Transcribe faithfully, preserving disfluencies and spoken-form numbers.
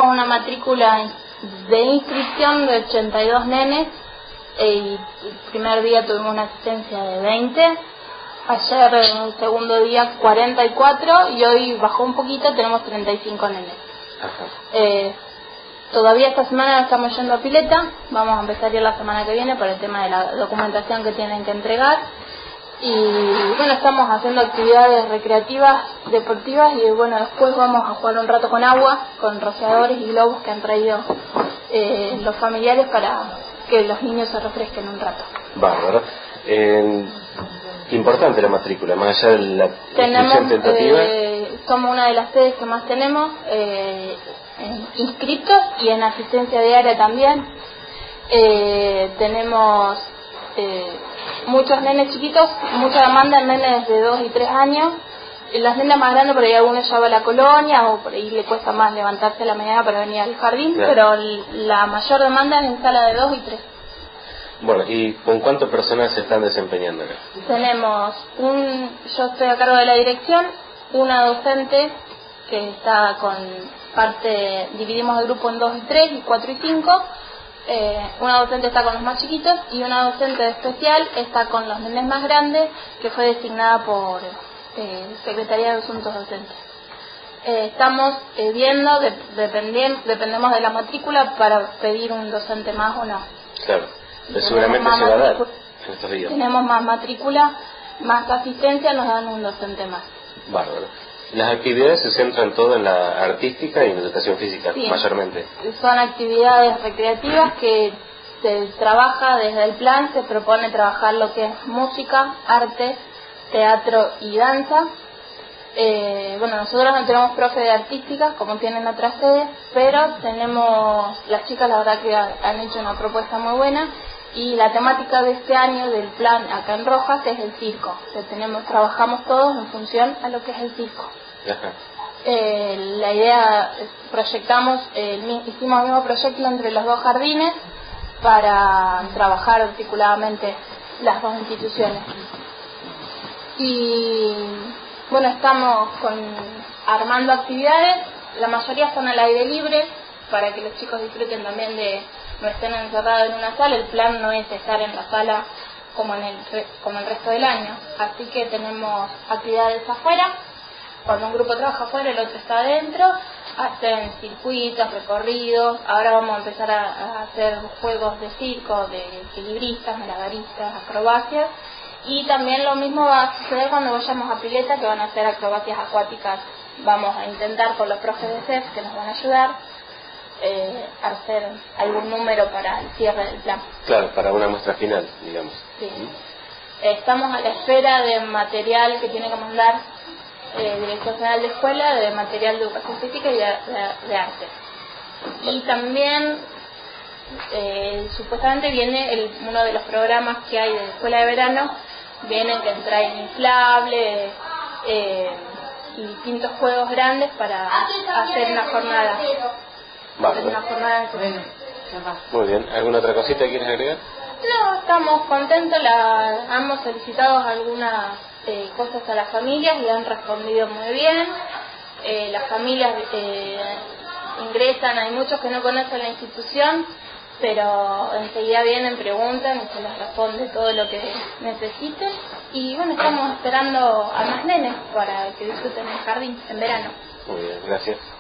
tenemos una matrícula de inscripción de ochenta y dos nenes eh, y el primer día tuvimos una asistencia de veinte. Ayer en el segundo día cuarenta y cuatro y hoy bajó un poquito, tenemos treinta y cinco nenes. Eh, todavía esta semana estamos yendo a pileta, vamos a empezar a ir la semana que viene por el tema de la documentación que tienen que entregar. Y bueno, estamos haciendo actividades recreativas, deportivas y bueno, después vamos a jugar un rato con agua, con rociadores y globos que han traído eh, los familiares para que los niños se refresquen un rato. Bárbaro. Eh, importante la matrícula, más allá de la tenemos, tentativa. Eh, somos una de las sedes que más tenemos eh, en inscritos y en asistencia diaria también. Eh, tenemos eh, muchos nenes chiquitos, mucha demanda en nenes de dos y tres años. Las nenas más grandes por ahí algunos ya va a la colonia o por ahí le cuesta más levantarse a la mañana para venir al jardín, claro. Pero la mayor demanda es en sala de dos y tres. Bueno, ¿y con cuánto personal se están desempeñando acá? Tenemos un, yo estoy a cargo de la dirección, una docente que está con parte, dividimos el grupo en dos y tres y cuatro y cinco, eh, una docente está con los más chiquitos y una docente especial está con los nenes más grandes que fue designada por eh, Secretaría de Asuntos Docentes. Eh, estamos eh, viendo, de, dependien, dependemos de la matrícula para pedir un docente más o no. Claro. Seguramente se va a dar en estos días. Tenemos más matrícula, más asistencia, nos dan un docente más. Bárbaro. Las actividades se centran todo en la artística y en la educación física, sí, mayormente. Son actividades recreativas que se trabaja desde el plan, se propone trabajar lo que es música, arte, teatro y danza. Eh, bueno, nosotros no tenemos profe de artística como tienen otras sedes, pero tenemos, las chicas la verdad que han hecho una propuesta muy buena. Y la temática de este año del plan acá en Rojas es el circo. Que tenemos, trabajamos todos en función a lo que es el circo. Eh, la idea, proyectamos, eh, hicimos el mismo proyecto entre los dos jardines para trabajar articuladamente las dos instituciones. Y bueno, estamos con, armando actividades, la mayoría son al aire libre para que los chicos disfruten también de no estén encerrados en una sala. El plan no es estar en la sala como en el como el resto del año, así que tenemos actividades afuera, cuando un grupo trabaja afuera el otro está adentro, hacen circuitos, recorridos. Ahora vamos a empezar a, a hacer juegos de circo, de equilibristas, malabaristas, acrobacias, y también lo mismo va a suceder cuando vayamos a pileta, que van a hacer acrobacias acuáticas. Vamos a intentar con los profes de C E F que nos van a ayudar Eh, hacer algún número para el cierre del plan. Claro, para una muestra final, digamos. Sí. ¿Mm? Estamos a la espera de material que tiene que mandar eh, Dirección General de Escuela, de material de educación física y de, de, de arte. Y también eh, supuestamente viene el, uno de los programas que hay de escuela de verano, vienen que traen inflables eh, y distintos juegos grandes para hacer una jornada. Vale. Una jornada de... Bueno, muy bien. ¿Alguna otra cosita que quieres agregar? No, estamos contentos. La, hemos solicitado algunas eh, cosas a las familias y han respondido muy bien. Eh, las familias eh, ingresan, hay muchos que no conocen la institución, pero enseguida vienen, preguntan y se les responde todo lo que necesiten. Y bueno, estamos esperando a más nenes para que disfruten el jardín en verano. Muy bien, gracias.